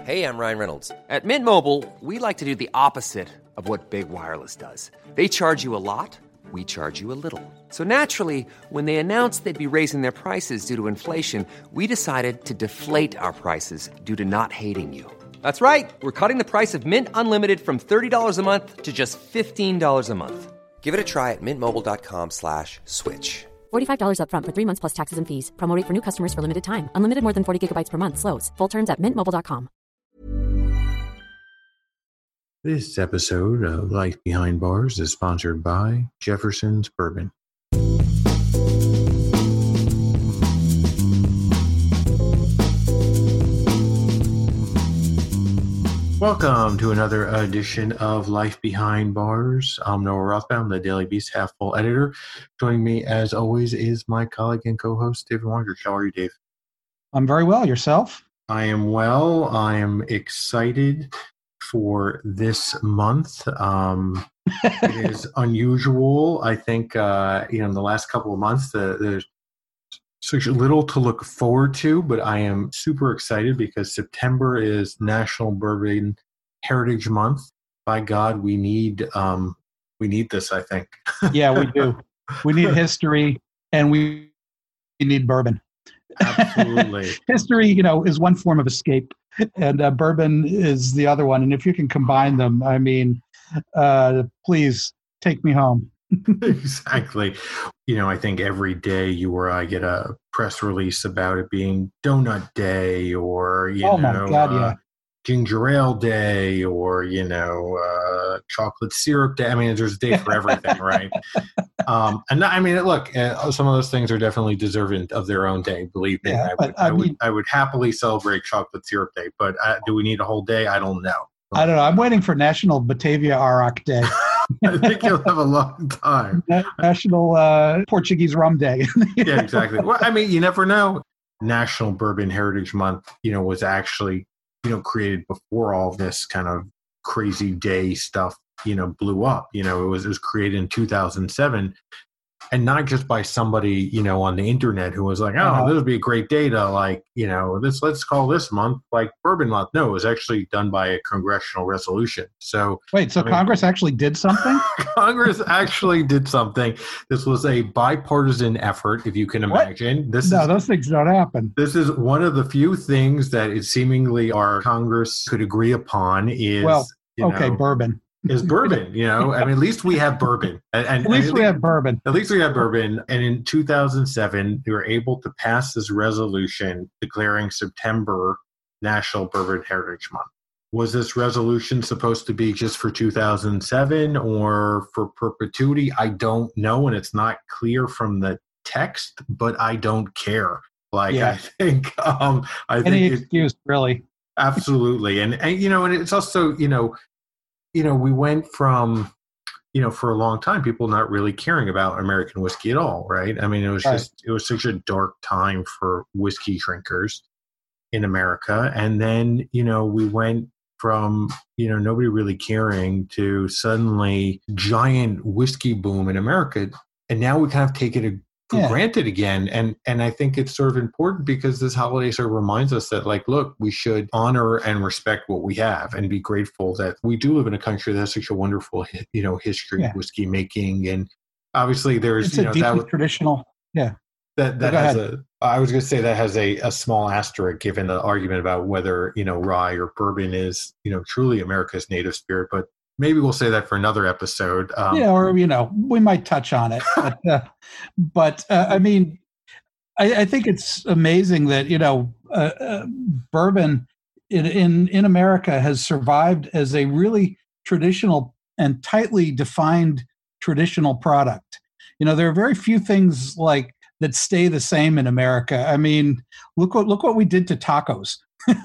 Hey, I'm Ryan Reynolds. At Mint Mobile, we like to do the opposite of what Big Wireless does. They charge you a lot, we charge you a little. So naturally, when they announced they'd be raising their prices due to inflation, we decided to deflate our prices due to not hating you. That's right. We're cutting the price of Mint Unlimited from $30 a month to just $15 a month. Give it a try at mintmobile.com/switch. $45 up front for 3 months plus taxes and fees. Promo rate for new customers for limited time. Unlimited more than 40 gigabytes per month. Slows full terms at mintmobile.com. This episode of Life Behind Bars is sponsored by Jefferson's Bourbon. Welcome to another edition of Life Behind Bars. I'm Noah Rothbaum, the Daily Beast Half Full editor. Joining me, as always, is my colleague and co-host, David Wondrich. How are you, Dave? I'm very well. Yourself? I am well. I am excited for this month. It is unusual. I think, in the last couple of months, there's such little to look forward to, but I am super excited because September is National Bourbon Heritage Month. By God, we need this, I think. Yeah, we do. We need history, and we need bourbon. Absolutely. History, is one form of escape, and bourbon is the other one. And if you can combine them, please take me home. Exactly. I think every day you or I get a press release about it being Donut Day or, Ginger Ale Day or, Chocolate Syrup Day. I mean, there's a day for everything, right? Some of those things are definitely deserving of their own day, believe me. Yeah, I would happily celebrate Chocolate Syrup Day, but do we need a whole day? I don't know. I don't know. I'm waiting for National Batavia Arak Day. I think you'll have a long time. National Portuguese Rum Day. Yeah, exactly. Well, you never know. National Bourbon Heritage Month, was actually, created before all this kind of crazy day stuff, blew up. It was created in 2007. And not just by somebody, on the internet who was like, this would be a great day to let's call this month like Bourbon Month. No, it was actually done by a congressional resolution. So Congress actually did something? Congress actually did something. This was a bipartisan effort, if you can imagine. Those things don't happen. This is one of the few things that it seemingly our Congress could agree upon is, bourbon. Is bourbon, at least we have bourbon. At least we have bourbon. At least we have bourbon. And in 2007, they were able to pass this resolution declaring September National Bourbon Heritage Month. Was this resolution supposed to be just for 2007 or for perpetuity? I don't know, and it's not clear from the text, but I don't care. I think any excuse, really. Absolutely. And it's also, we went from, for a long time, people not really caring about American whiskey at all, right? It was it was such a dark time for whiskey drinkers in America. And then, we went from, nobody really caring to suddenly giant whiskey boom in America. And now we kind of take it for granted again. And I think it's sort of important because this holiday sort of reminds us that, look, we should honor and respect what we have and be grateful that we do live in a country that has such a wonderful, history of whiskey making. And obviously there's, it's a traditional. Yeah. That has I was going to say that has a small asterisk given the argument about whether, rye or bourbon is, truly America's native spirit, but maybe we'll say that for another episode. We might touch on it. I think it's amazing that, bourbon in America has survived as a really traditional and tightly defined traditional product. There are very few things that stay the same in America. Look what we did to tacos.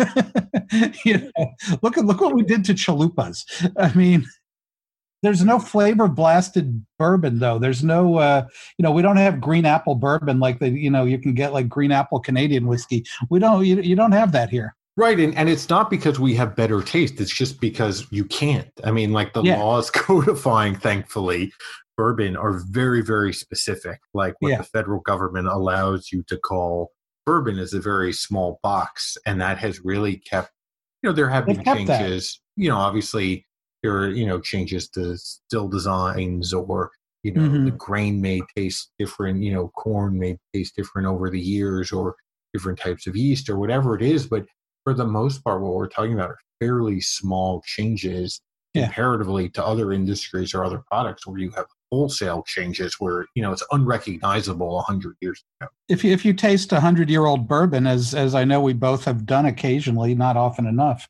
Look what we did to chalupas. There's no flavor blasted bourbon though. There's no, we don't have green apple bourbon you can get green apple Canadian whiskey. We don't, you don't have that here. Right. And it's not because we have better taste. It's just because you can't. The laws codifying, thankfully, bourbon are very, very specific. What the federal government allows you to call bourbon is a very small box. And that has really kept there have been They've kept that. changes. Obviously there are, changes to still designs, or, the grain may taste different, corn may taste different over the years, or different types of yeast or whatever it is. But for the most part, what we're talking about are fairly small changes comparatively to other industries or other products where you have wholesale changes where, it's unrecognizable 100 years ago. If you taste 100-year-old bourbon, as I know we both have done occasionally, not often enough,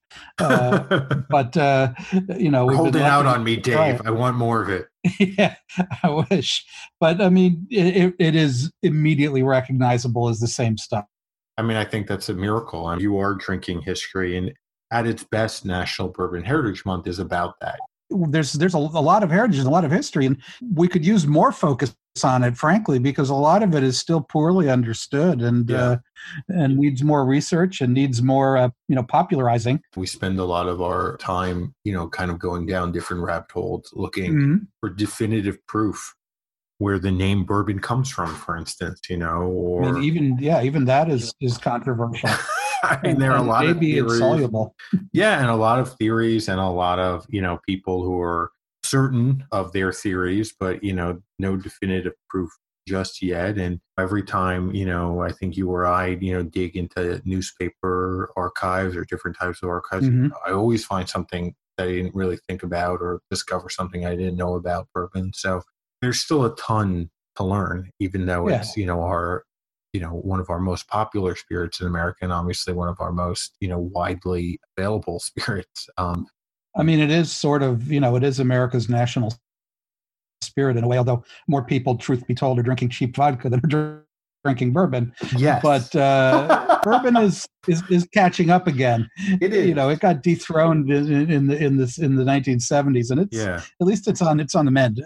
but holding out on me, Dave. I want more of it. Yeah, I wish. But I mean, it is immediately recognizable as the same stuff. I mean, I think that's a miracle. And you are drinking history, and at its best, National Bourbon Heritage Month is about that. There's a lot of heritage and a lot of history, and we could use more focus on it, frankly, because a lot of it is still poorly understood and needs more research and needs more popularizing. We spend a lot of our time kind of going down different rabbit holes looking for definitive proof where the name bourbon comes from, for instance, or I mean, even that is controversial. I mean, there are a lot of theories. Insoluble. Yeah, and a lot of theories, and a lot of people who are certain of their theories, but no definitive proof just yet. And every time I think you or I dig into newspaper archives or different types of archives, I always find something that I didn't really think about, or discover something I didn't know about bourbon. So there's still a ton to learn, even though it's our one of our most popular spirits in America, and obviously one of our most widely available spirits. I mean, it is sort of it is America's national spirit in a way, although more people, truth be told, are drinking cheap vodka than are drinking bourbon. Yes, but bourbon is catching up again. It is. It got dethroned in the 1970s, and it's at least it's on the mend.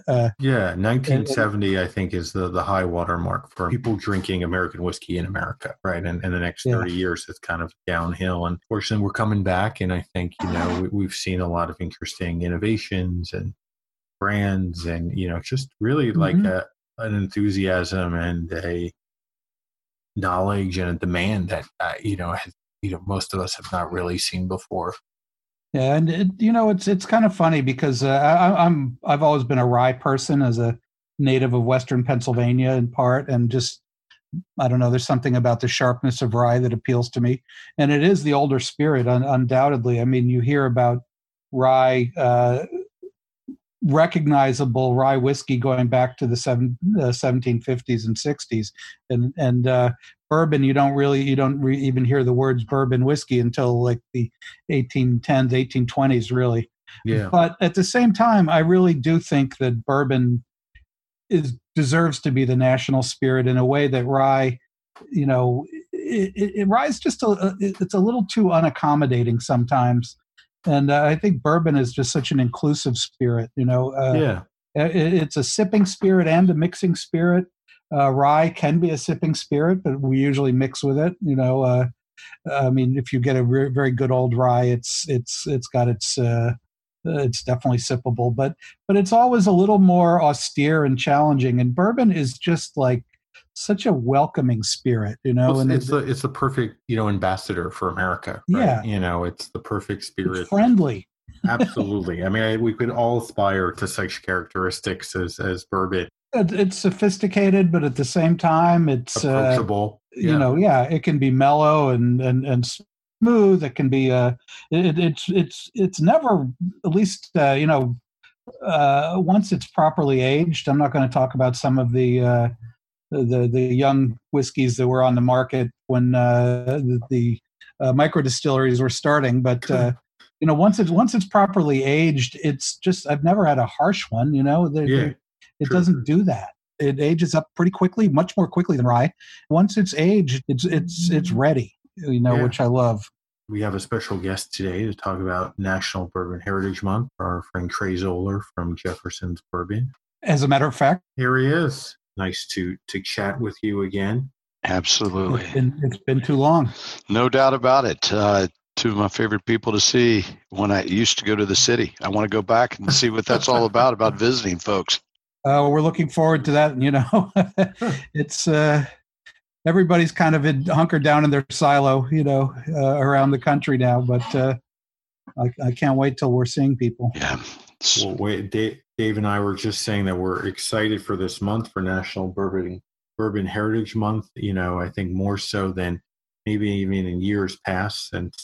1970 I think is the high water mark for people drinking American whiskey in America, right? And the next 30 years it's kind of downhill. And fortunately, we're coming back, and I think we've seen a lot of interesting innovations and brands, and just really like an enthusiasm and a knowledge and a demand that most of us have not really seen before. Yeah, and it's kind of funny because I've always been a rye person as a native of Western Pennsylvania in part, and just I don't know, there's something about the sharpness of rye that appeals to me, and it is the older spirit, undoubtedly. I mean, you hear about rye. Recognizable rye whiskey going back to the 1750s and 60s, and bourbon, you don't even hear the words bourbon whiskey until like the 1810s, 1820s, really. Yeah. But at the same time, I really do think that bourbon deserves to be the national spirit in a way that rye, rye is just it's a little too unaccommodating sometimes. And I think bourbon is just such an inclusive spirit, It's a sipping spirit and a mixing spirit. Rye can be a sipping spirit, but we usually mix with it. I mean, if you get a very good old rye, it's definitely sippable, but it's always a little more austere and challenging. And bourbon is just like such a welcoming spirit, and it's the perfect, ambassador for America. Right? Yeah. It's the perfect spirit. It's friendly. Absolutely. I mean, we could all aspire to such characteristics as bourbon. It's sophisticated, but at the same time, it's approachable. It can be mellow and smooth. It can be it's never, at least once it's properly aged. I'm not going to talk about some of the young whiskeys that were on the market when the micro distilleries were starting, but once it's properly aged, it's just, I've never had a harsh one. It doesn't do that. It ages up pretty quickly, much more quickly than rye. Once it's aged, it's ready. Which I love. We have a special guest today to talk about National Bourbon Heritage Month. Our friend Trey Zoller from Jefferson's Bourbon. As a matter of fact, here he is. Nice to chat with you again. Absolutely. It's been too long. No doubt about it. Two of my favorite people to see when I used to go to the city. I want to go back and see what that's all about visiting folks. We're looking forward to that. It's everybody's kind of hunkered down in their silo, around the country now. But I can't wait till we're seeing people. Yeah. Well, wait, Dave and I were just saying that we're excited for this month for National Bourbon Heritage Month. I think more so than maybe even in years past, since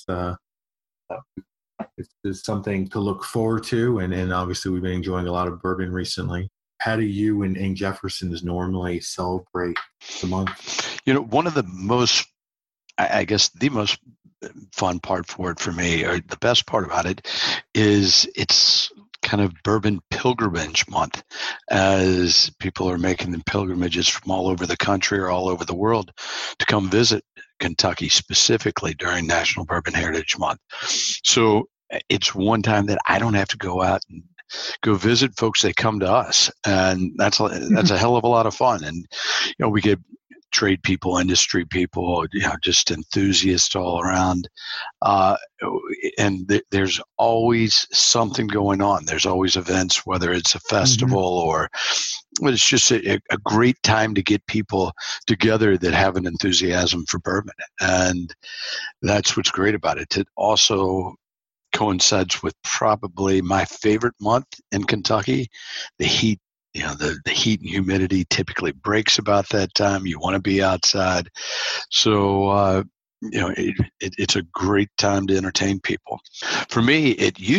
it's something to look forward to. And obviously we've been enjoying a lot of bourbon recently. How do you and Jefferson's normally celebrate the month? One of the most, I guess, the most fun part for it for me, or the best part about it, is it's kind of bourbon pilgrimage month, as people are making the pilgrimages from all over the country or all over the world to come visit Kentucky, specifically during National Bourbon Heritage Month. So it's one time that I don't have to go out and go visit folks. They come to us, and that's a hell of a lot of fun. And we get trade people, industry people, just enthusiasts all around. And there's always something going on. There's always events, whether it's a festival or it's just a great time to get people together that have an enthusiasm for bourbon. And that's what's great about it. It also coincides with probably my favorite month in Kentucky, the heat. The heat and humidity typically breaks about that time. You want to be outside. So, it's a great time to entertain people. For me,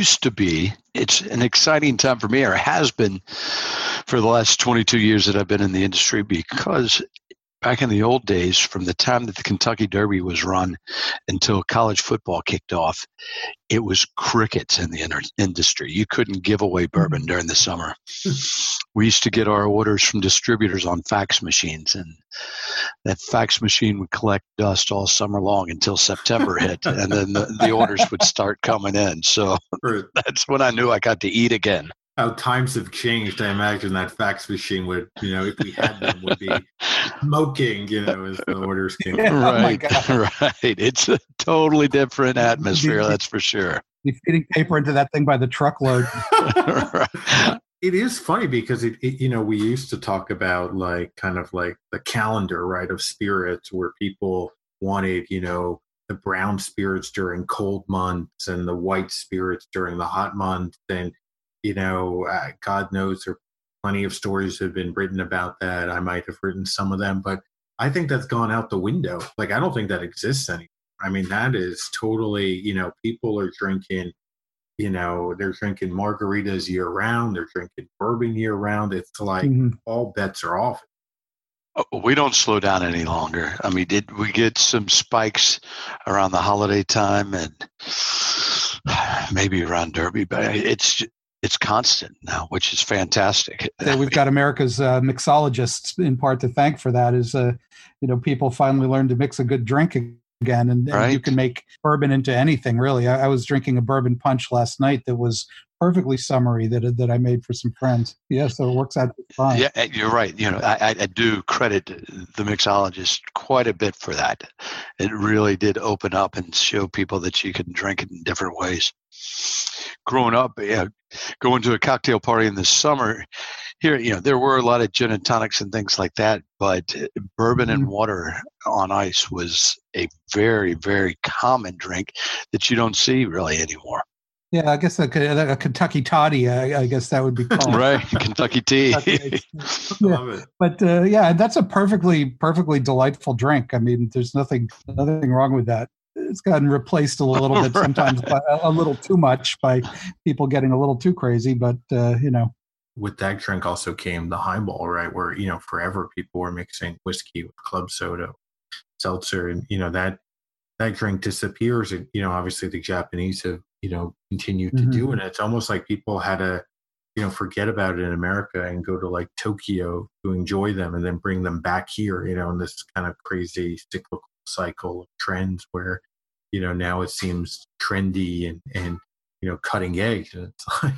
it's an exciting time for me, or has been for the last 22 years that I've been in the industry, because back in the old days, from the time that the Kentucky Derby was run until college football kicked off, it was crickets in the industry. You couldn't give away bourbon during the summer. We used to get our orders from distributors on fax machines, and that fax machine would collect dust all summer long until September hit, and then the orders would start coming in. So that's when I knew I got to eat again. How times have changed. I imagine that fax machine would, if we had them, would be smoking, as the orders came. Right, right. It's a totally different atmosphere, that's for sure. You're feeding paper into that thing by the truckload. Right. It is funny because we used to talk about kind of the calendar, right, of spirits, where people wanted, the brown spirits during cold months and the white spirits during the hot months. And God knows there are plenty of stories that have been written about that. I might have written some of them, but I think that's gone out the window. I don't think that exists anymore. I mean, that is totally, people are drinking, they're drinking margaritas year round. They're drinking bourbon year round. It's all bets are off. We don't slow down any longer. I mean, we get some spikes around the holiday time and maybe around Derby, but it's constant now, which is fantastic. We've got America's mixologists in part to thank for that. Is people finally learned to mix a good drink again, and right. You can make bourbon into anything, really. I was drinking a bourbon punch last night that was perfectly summery that I made for some friends. Yeah, so it works out fine. Yeah, you're right. I do credit the mixologist quite a bit for that. It really did open up and show people that you can drink it in different ways. Growing up, going to a cocktail party in the summer, here, there were a lot of gin and tonics and things like that, but bourbon and water on ice was a very, very common drink that you don't see really anymore. Yeah, I guess a Kentucky toddy, I guess that would be called. Right, Kentucky tea. Love it. But that's a perfectly delightful drink. I mean, there's nothing wrong with that. It's gotten replaced a little bit sometimes, by a little too much by people getting a little too crazy. But with that drink also came the highball, right? Where forever people were mixing whiskey with club soda, seltzer, and that drink disappears. And obviously the Japanese have continued to do it. It's almost like people had to forget about it in America and go to Tokyo to enjoy them, and then bring them back here. In this kind of crazy cyclical cycle of trends where now it seems trendy and cutting edge. And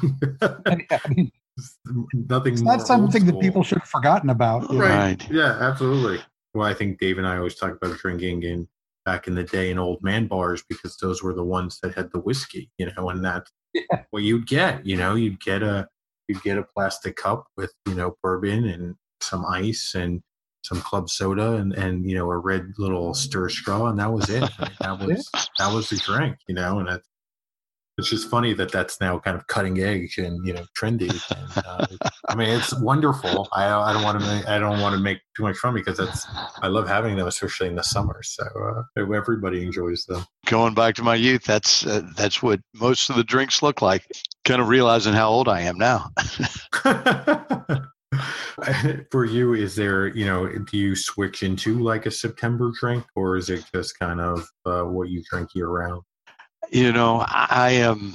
it's nothing. It's not something that people should have forgotten about. Right. Yeah, absolutely. Well, I think Dave and I always talk about drinking back in the day in old man bars, because those were the ones that had the whiskey, and that's what you'd get. You'd get a plastic cup with bourbon and some ice and some club soda and a red little stir straw, and that was it. That was the drink, and it's just funny that that's now kind of cutting edge and trendy. And, I mean, it's wonderful. I don't want to make too much fun because I love having them, especially in the summer. So everybody enjoys them. Going back to my youth, that's what most of the drinks look like. Kind of realizing how old I am now. For you, is there, do you switch into like a September drink, or is it just kind of what you drink year round? I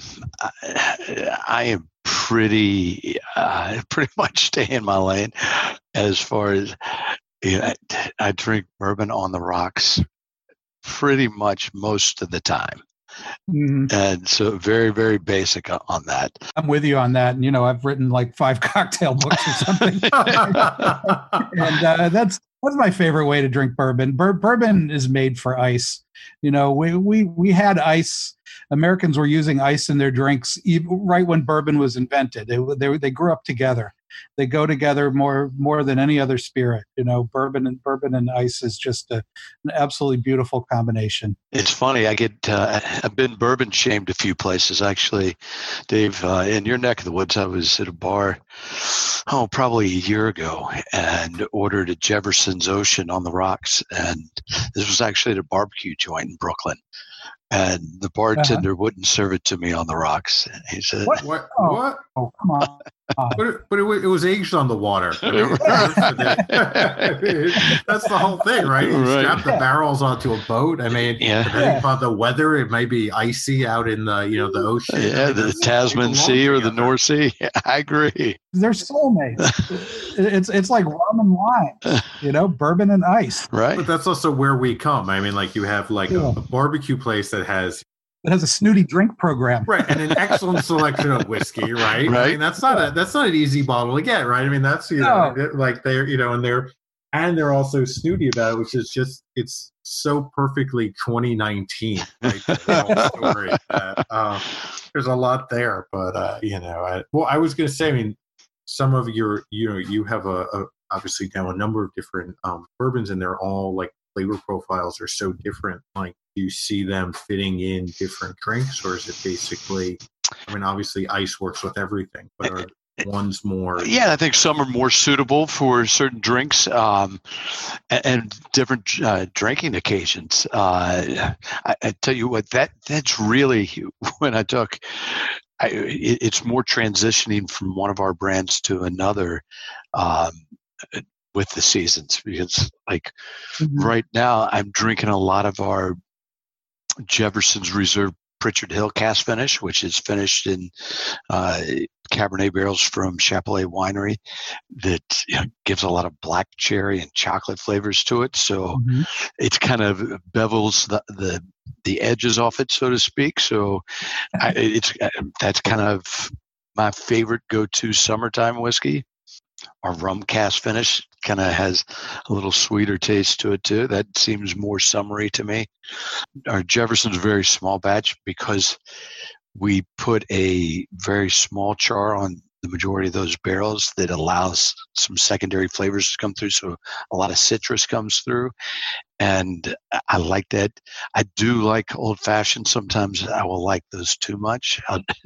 am pretty much stay in my lane as far as I drink bourbon on the rocks pretty much most of the time. Mm-hmm. And so very, very basic on that. I'm with you on that. And, I've written like 5 cocktail books or something. And that's my favorite way to drink bourbon. Bourbon is made for ice. We had ice. Americans were using ice in their drinks right when bourbon was invented. They grew up together. They go together more than any other spirit. Bourbon and ice is just an absolutely beautiful combination. It's funny. I've been bourbon shamed a few places actually, Dave. In your neck of the woods, I was at a bar, probably a year ago, and ordered a Jefferson's Ocean on the rocks, and this was actually at a barbecue joint in Brooklyn. And the bartender wouldn't serve it to me on the rocks. And he said, "What? Oh, come on!" But it was aged on the water. I mean, that's the whole thing, right? You strap the barrels onto a boat. I mean, depending upon the weather, it might be icy out in the the ocean. Yeah, the Tasman Sea or the North Sea. I agree. They're soulmates. It's like rum and lime, bourbon and ice. Right. But that's also where we come. I mean, like you have like a barbecue place that has a snooty drink program, right, and an excellent selection of whiskey, right? Right. I mean, that's not an easy bottle to get, right? I mean, that's like they're and they're also snooty about it, which is just it's so perfectly 2019. Right? Story that, there's a lot there, but I was going to say, I mean, some of your you have obviously now a number of different bourbons, and they're all like flavor profiles are so different. Like, do you see them fitting in different drinks, or is it basically, I mean, obviously ice works with everything, but are one's more? Yeah, I think some are more suitable for certain drinks and different drinking occasions. I tell you what, that's really when I took. It's more transitioning from one of our brands to another with the seasons, because right now I'm drinking a lot of our Jefferson's Reserve Pritchard Hill Cask Finish, which is finished in Cabernet barrels from Chapelet Winery that gives a lot of black cherry and chocolate flavors to it. So it kind of bevels the edges off it, so to speak. So that's kind of my favorite go-to summertime whiskey. Our rum cask finish kind of has a little sweeter taste to it too. That seems more summery to me. Our Jefferson's very small batch because we put a very small char on the majority of those barrels that allows some secondary flavors to come through. So a lot of citrus comes through, and I like that. I do like old fashioned. Sometimes I will like those too much.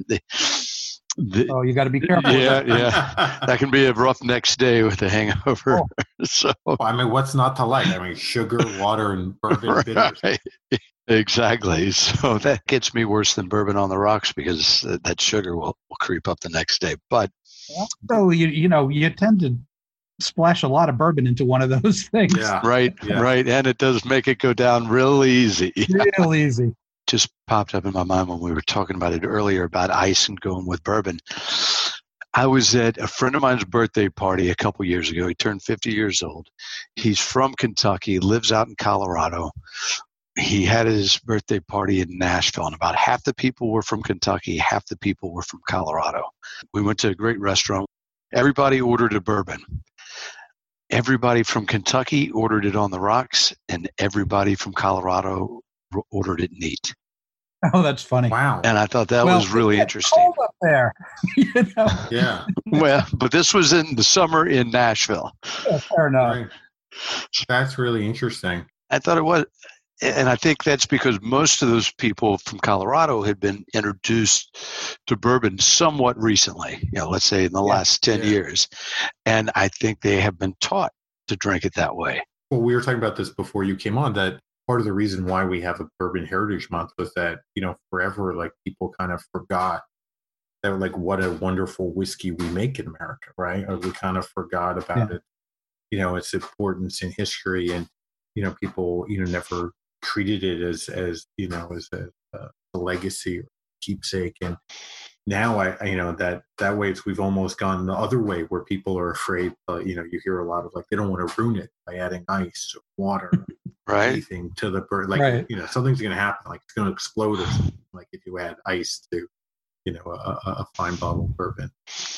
You got to be careful. Yeah. That can be a rough next day with a hangover. So, I mean, what's not to like? I mean, sugar, water, and bourbon bitters. Exactly. So that gets me worse than bourbon on the rocks because that sugar will creep up the next day. But so you tend to splash a lot of bourbon into one of those things. Yeah. Right. And it does make it go down real easy. Real easy. Just popped up in my mind when we were talking about it earlier about ice and going with bourbon. I was at a friend of mine's birthday party a couple years ago. He turned 50 years old. He's from Kentucky, lives out in Colorado. He had his birthday party in Nashville, and about half the people were from Kentucky, half the people were from Colorado. We went to a great restaurant. Everybody ordered a bourbon. Everybody from Kentucky ordered it on the rocks, and everybody from Colorado ordered it neat. Oh, that's funny. Wow. And I thought that was really interesting. Cold up there. Yeah. Well, but this was in the summer in Nashville. Yeah, fair enough. Right. That's really interesting. I thought it was. and I think that's because most of those people from Colorado had been introduced to bourbon somewhat recently, let's say in the last 10 years. And I think they have been taught to drink it that way. Well, we were talking about this before you came on, that part of the reason why we have a Bourbon Heritage Month was that, forever, like, people kind of forgot that, like, what a wonderful whiskey we make in America, right? Or we kind of forgot about it, its importance in history, and, people, never treated it as a legacy or keepsake. And now that way we've almost gone the other way, where people are afraid, you hear a lot of, like, they don't want to ruin it by adding ice or water, right? Anything to the bird, like, something's going to happen, like it's going to explode or something, like if you add ice to, a fine bottle of bourbon.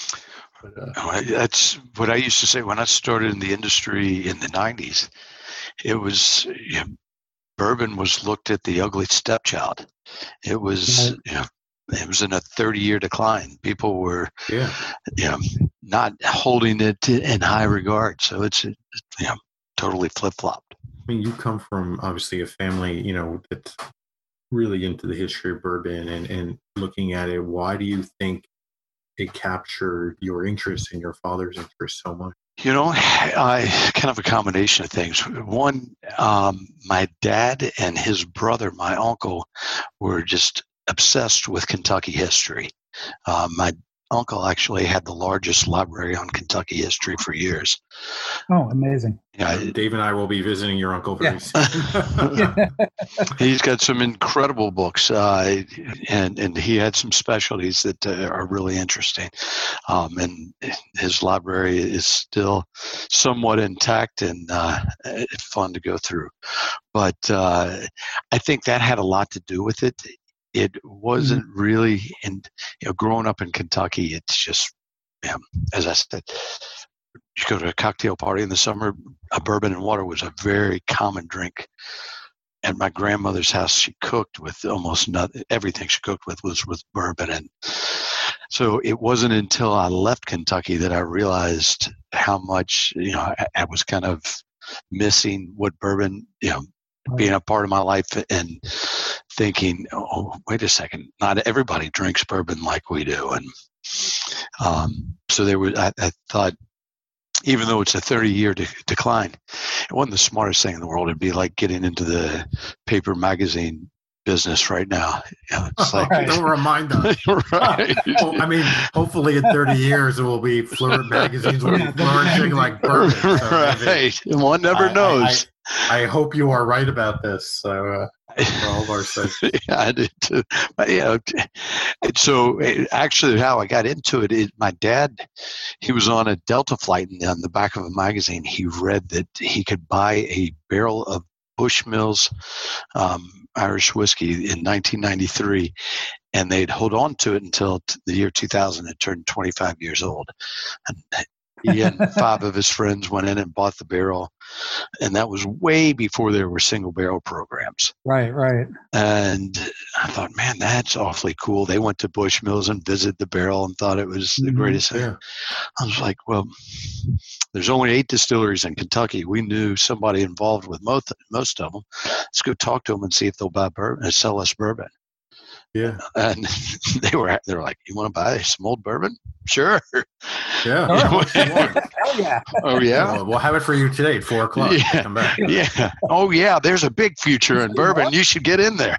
But, that's what I used to say when I started in the industry in the 90s. It was, bourbon was looked at the ugly stepchild. It was, it was in a 30-year decline. People were, not holding it in high regard. So it's, totally flip-flopped. I mean, you come from obviously a family, that's really into the history of bourbon and looking at it. Why do you think it captured your interest and your father's interest so much? I kind of a combination of things. One, my dad and his brother, my uncle, were just obsessed with Kentucky history. My uncle actually had the largest library on Kentucky history for years. Oh, amazing. Yeah, Dave and I will be visiting your uncle very soon. He's got some incredible books, and he had some specialties that are really interesting. And his library is still somewhat intact and fun to go through. But I think that had a lot to do with it. It wasn't really, and growing up in Kentucky, it's just, as I said, you go to a cocktail party in the summer, a bourbon and water was a very common drink. At my grandmother's house, she cooked with almost nothing. Everything she cooked with was with bourbon. And so it wasn't until I left Kentucky that I realized how much, I was kind of missing what bourbon, being a part of my life, and thinking, oh, wait a second, not everybody drinks bourbon like we do. And so there was, I thought, even though it's a 30-year decline, it wasn't the smartest thing in the world. It'd be like getting into the paper magazine business right now. It's like, don't remind us. Right. Well, I mean, hopefully in 30 years it will be magazines will be flourishing like bourbon. So right. One never knows. I hope you are right about this. So for all of our sakes. Yeah, I did too. But, so actually how I got into it, my dad, he was on a Delta flight, and on the back of a magazine, he read that he could buy a barrel of Bushmills Irish whiskey in 1993, and they'd hold on to it until the year 2000. It turned 25 years old. And he and 5 of his friends went in and bought the barrel, and that was way before there were single barrel programs. Right. And I thought, man, that's awfully cool. They went to Bushmills and visited the barrel and thought it was the greatest thing. Yeah. I was like, well, there's only 8 distilleries in Kentucky. We knew somebody involved with most of them. Let's go talk to them and see if they'll buy bourbon and sell us bourbon. Yeah. And they were like, you want to buy some old bourbon? Sure. Yeah. Hell yeah. Oh, yeah. We'll have it for you today at 4:00. Yeah. Come back. Yeah. Oh, yeah. There's a big future in bourbon. You should get in there.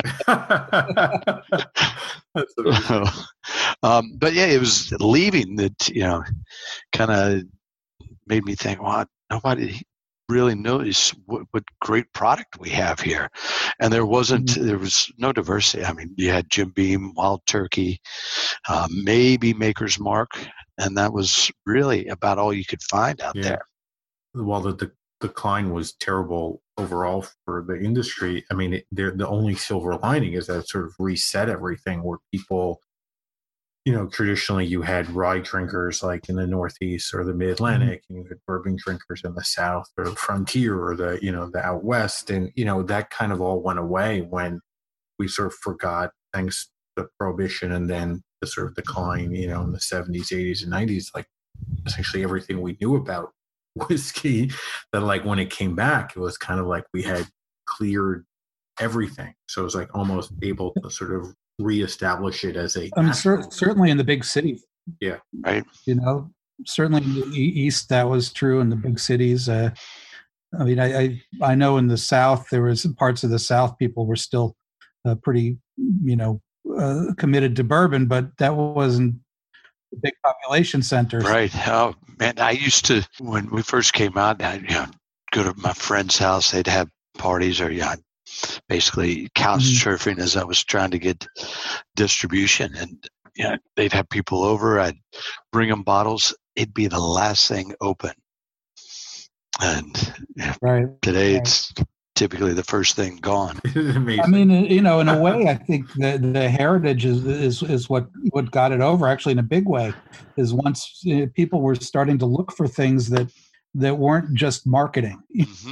That's amazing. But yeah, it was leaving that, kind of made me think, well, nobody really knows what great product we have here. And there was no diversity. I mean, you had Jim Beam, Wild Turkey, maybe Maker's Mark, and that was really about all you could find out there. While the decline was terrible overall for the industry, I mean, the only silver lining is that it sort of reset everything, where people, traditionally you had rye drinkers like in the Northeast or the Mid-Atlantic, and you had bourbon drinkers in the South or the frontier or the out West. And, that kind of all went away when we sort of forgot, thanks to Prohibition and then the sort of decline, in the 70s, 80s, and 90s, like essentially everything we knew about whiskey, that like when it came back, it was kind of like we had cleared everything. So it's like almost able to sort of reestablish it as a. I mean, certainly in the big cities. Yeah. Right. Certainly in the East, that was true in the big cities. I mean, I know in the South, there was parts of the South, people were still pretty, committed to bourbon, but that wasn't the big population centers. Right. Oh, man, I used to, when we first came out, I'd go to my friend's house. They'd have parties or basically couch surfing as I was trying to get distribution. And they'd have people over. I'd bring them bottles. It'd be the last thing open. And today it's typically the first thing gone. I mean, in a way, I think the heritage is what got it over. Actually, in a big way, is once people were starting to look for things that weren't just marketing.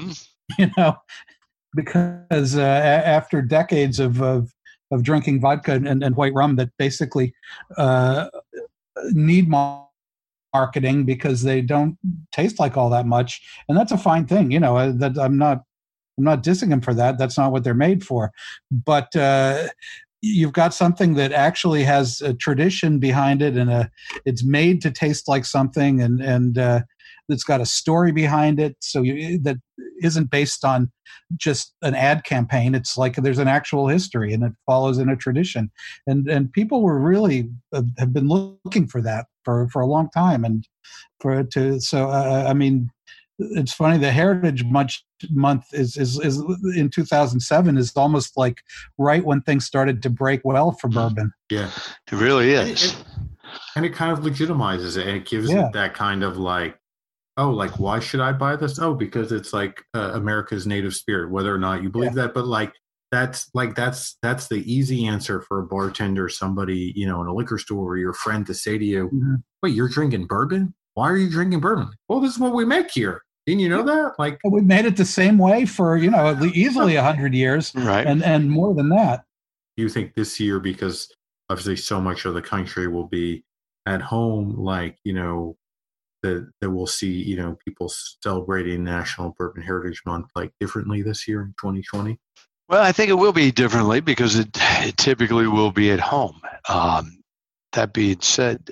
Because after decades of drinking vodka and white rum that basically need marketing because they don't taste like all that much, and that's a fine thing. That I'm not dissing them for that. That's not what they're made for. But you've got something that actually has a tradition behind it, and it's made to taste like something, and it's got a story behind it. So that isn't based on just an ad campaign. It's like there's an actual history, and it follows in a tradition. And people were really have been looking for that for a long time. And I mean, it's funny. The Heritage Month is in 2007 is almost like right when things started to break well for bourbon. Yeah, it really is. And it kind of legitimizes it, and it gives it that kind of like, oh, like, why should I buy this? Oh, because it's like America's native spirit, whether or not you believe that. But that's the easy answer for a bartender, somebody, in a liquor store, or your friend to say to you, wait, you're drinking bourbon? Why are you drinking bourbon? Well, this is what we make here. Didn't you know that? Like, we made it the same way for, easily 100 years, right? And more than that. Do you think this year, because obviously so much of the country will be at home, like, that we'll see, people celebrating National Bourbon Heritage Month like differently this year in 2020? Well, I think it will be differently because it typically will be at home. That being said,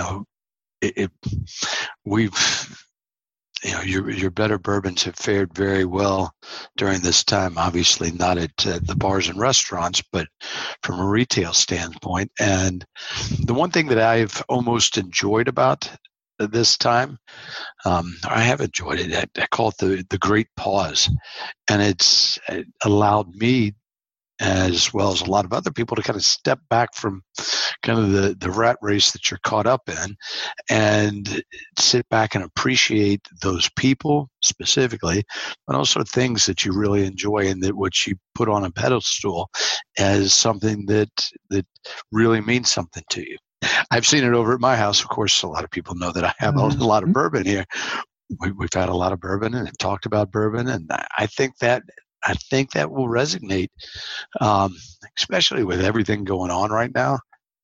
your better bourbons have fared very well during this time. Obviously, not at the bars and restaurants, but from a retail standpoint. And the one thing that I've almost enjoyed about this time, I have enjoyed it. I call it the great pause, and it allowed me, as well as a lot of other people, to kind of step back from kind of the rat race that you're caught up in and sit back and appreciate those people specifically, but also things that you really enjoy and that what you put on a pedestal as something that really means something to you. I've seen it over at my house. Of course, a lot of people know that I have a lot of bourbon here. We've had a lot of bourbon and talked about bourbon, and I think that will resonate, especially with everything going on right now.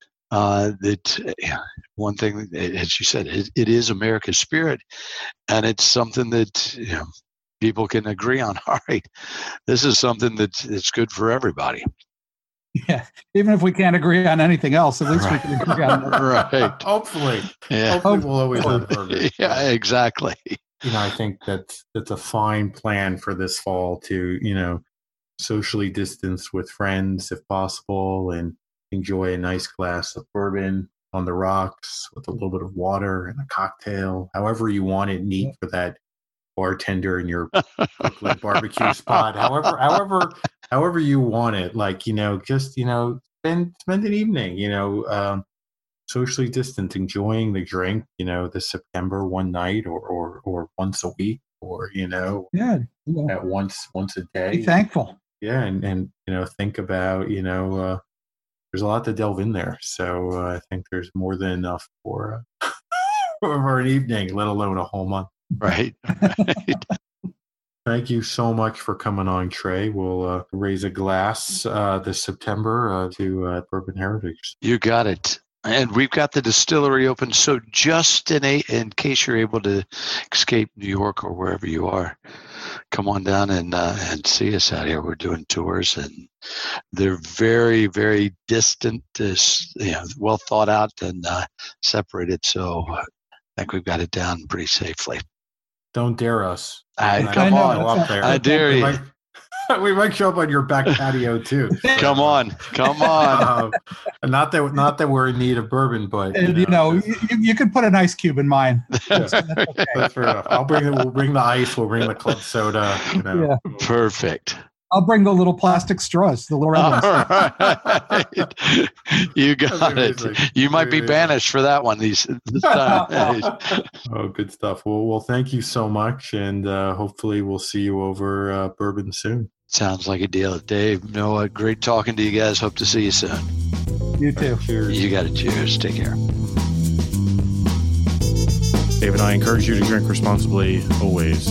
One thing, as you said, it is America's spirit, and it's something that people can agree on. All right, this is something that's good for everybody. Yeah, even if we can't agree on anything else, at least we can agree on that. Right. Hopefully, yeah. Hopefully we'll always have bourbon. Yeah, exactly. I think that's a fine plan for this fall to, socially distance with friends if possible and enjoy a nice glass of bourbon on the rocks with a little bit of water and a cocktail, however you want it neat for that bartender in your Brooklyn barbecue spot, however you want it, like, just, spend an evening, socially distant, enjoying the drink, this September one night or once a week or, at once a day. Be thankful. Yeah. And think about, there's a lot to delve in there. So I think there's more than enough for an evening, let alone a whole month. Right. Thank you so much for coming on, Trey. We'll raise a glass this September to Bourbon Heritage. You got it. And we've got the distillery open. So just in case you're able to escape New York or wherever you are, come on down and see us out here. We're doing tours, and they're very, very distant, well thought out and separated. So I think we've got it down pretty safely. Don't dare us. Come on. Up there. I dare you. We might show up on your back patio too. Come on. Not that we're in need of bourbon, but you could put an ice cube in mine. That's okay. That's fair enough. We'll bring the ice. We'll bring the club soda. Yeah. Perfect. I'll bring the little plastic straws, the little red ones. Right. You got it. You might be banished for that one this time. Oh, good stuff. Well, thank you so much, and hopefully we'll see you over bourbon soon. Sounds like a deal. Dave, Noah, great talking to you guys. Hope to see you soon. You too. Cheers. You got it. Cheers. Take care. Dave and I encourage you to drink responsibly always.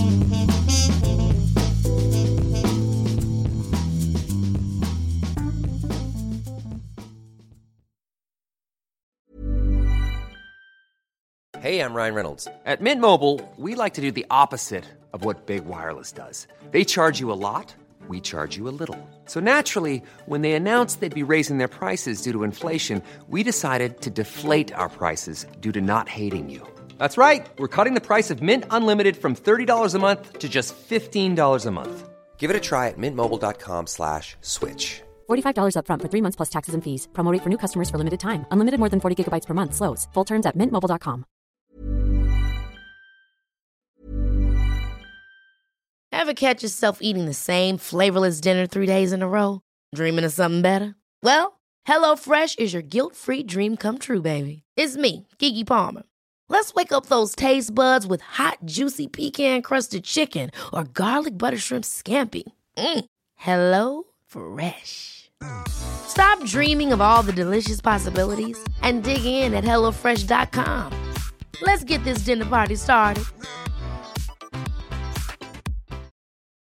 Hey, I'm Ryan Reynolds. At Mint Mobile, we like to do the opposite of what Big Wireless does. They charge you a lot, we charge you a little. So naturally, when they announced they'd be raising their prices due to inflation, we decided to deflate our prices due to not hating you. That's right. We're cutting the price of Mint Unlimited from $30 a month to just $15 a month. Give it a try at mintmobile.com/switch. $45 up front for 3 months plus taxes and fees. Promo rate for new customers for limited time. Unlimited more than 40 gigabytes per month. Slows full terms at mintmobile.com. Ever catch yourself eating the same flavorless dinner 3 days in a row? Dreaming of something better? Well, HelloFresh is your guilt-free dream come true, baby. It's me, Keke Palmer. Let's wake up those taste buds with hot, juicy pecan-crusted chicken or garlic butter shrimp scampi. HelloFresh. Stop dreaming of all the delicious possibilities and dig in at HelloFresh.com. Let's get this dinner party started.